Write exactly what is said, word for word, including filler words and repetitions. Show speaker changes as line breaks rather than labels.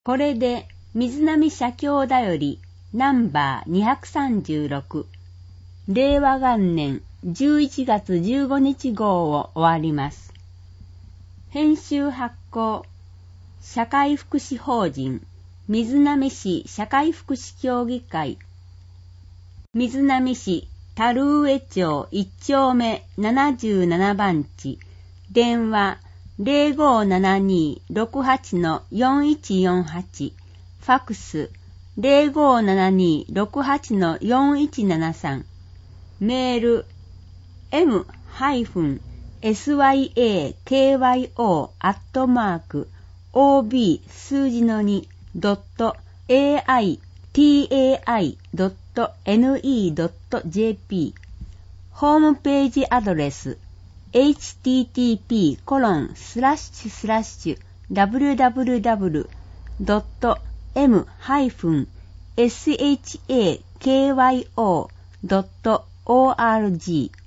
これで水波社協だよりナンバーにひゃくさんじゅうろくれいわ元年じゅういちがつじゅうごにち号を終わります。編集発行社会福祉法人水波市社会福祉協議会水波市樽上町いち丁目ななじゅうなな番地電話 ゼロごーななにーろくはちのよんいちよんはち ファックス ゼロごーななにーろくはちのよんいちななさん メール エム エス ワイ エー ケー ワイ オー アットマーク オー ビー 数字の に ドット エー アイ ティー エー アイ ドット エヌ イー ドット ジェーピー ホームページアドレス エイチティーティーピー コロン スラッシュスラッシュ ダブリューダブリューダブリュー ドット エム エス エイチ エー ケー ワイ オー ドット オー アール ジー